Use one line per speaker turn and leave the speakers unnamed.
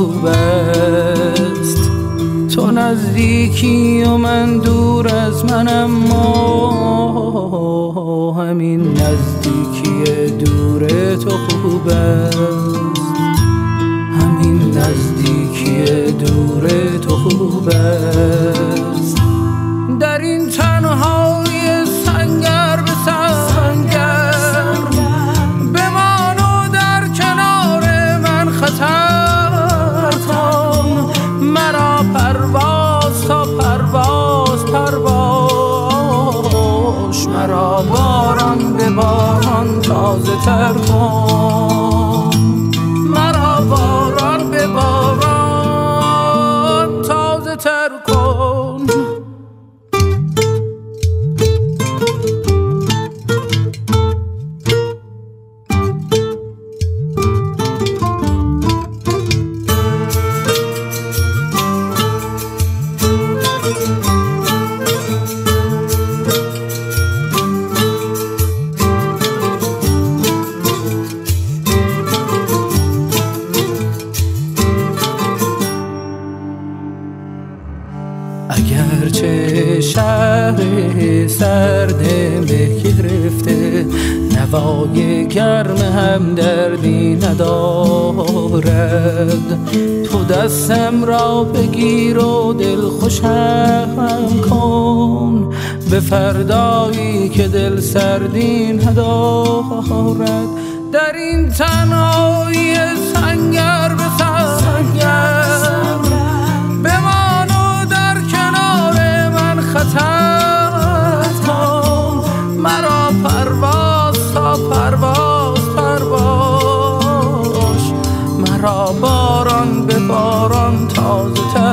خوب است. تو نزدیکی و من دور از من، اما همین نزدیکی دور تو خوب است. همین نزدیکی دور تو خوب است. در این تنهای سنگر به سنگر بمان و در کنار من خطر کن. مرا پرواز تا پرواز پرواز، مرا باران به باران تازه تر کن. مرا باران به باران تازه تر کن. اگرچه شهر سرد مه گرفته، نوای گرم هم دردی ندارد. تو دستم را بگیر و دل خوشم کن به فردایی که دل سردی ندارد. در این تنهایی سنگر به سنگر بمان و در کنار من خطر کن. مرا پرواز تا پرواز پرواز، مرا باران به باران تازه تر